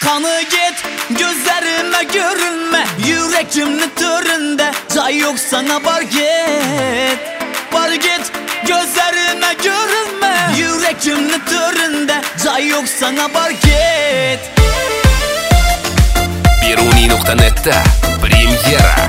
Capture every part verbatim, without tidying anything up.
Kanı git, gözlerime görünme, yüreğimin töründe. Cay yok sana, bar git. Bar git, gözlerime görünme, yüreğimin töründe. Cay yok sana, bar git. Peruni nokta net'te pремьера.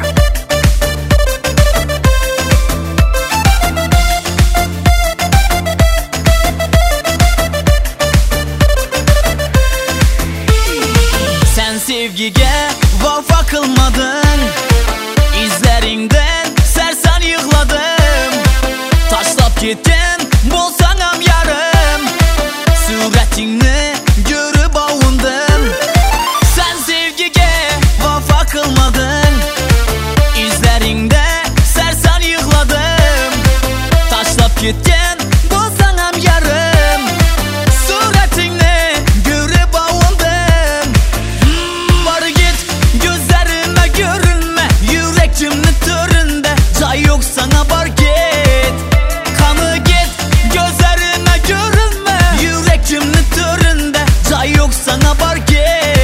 Sen sevgiye vafa kılmadın, izlerinden sersen yığladım. Taşlap gittin, bolsanam yarım, suretini görüp avundım. Sen sevgiye vafa kılmadın, izlerinde sersen yığladım. Taşlap gittin, bolsanam yarım, suretini görüp avundım. Bar git, gözlerime görünme, yüreğimin töründe. Cay yok sana, bar git. Kanı git, gözlerime görünme, yüreğimin töründe. Cay yok sana, bar git.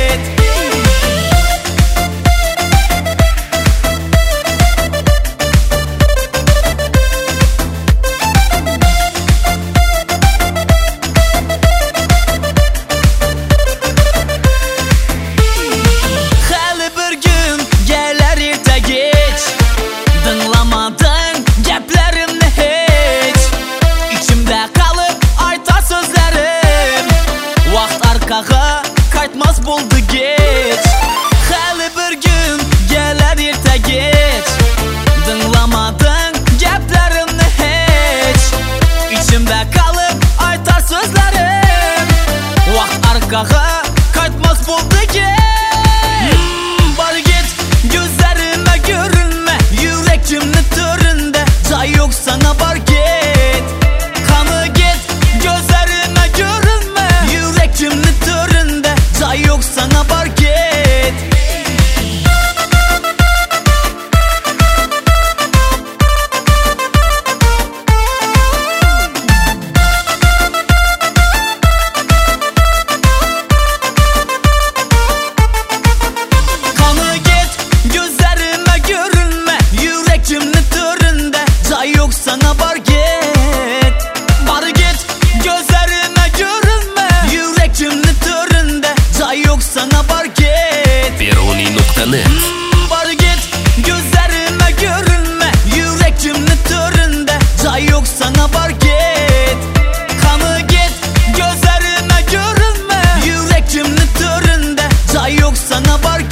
Hali bir gün gelir erta geç, dinlamadın geplerimni hiç. İçimde kalıp aytar sözlerim, vaqt arkaga qaytmas buldu geç. Hali bir gün gelir erta geç, dinlamadın geplerimni hiç. İçimde kalıp aytar sözlerim, vaqt arkaga qaytmas buldu geç. Bar git, gözlerime görünme, yüreğimin töründe. Cay yok sana, bar git. Kanı git, gözlerime görünme, yüreğimin töründe. Cay yok sana, bar git. Kanı git, gözlerime görünme, yüreğimin töründe. Cay yok sana, bar git. Bar git, gözlerime görünme, yüreğimin töründe. Cay yok sana, bar git. Peruni nokta net. Bar git, gözlerime görünme, yüreğimin töründe. Cay yok sana, bar git. Kanı git, gözlerime görünme, yüreğimin töründe. Cay yok sana, bar git.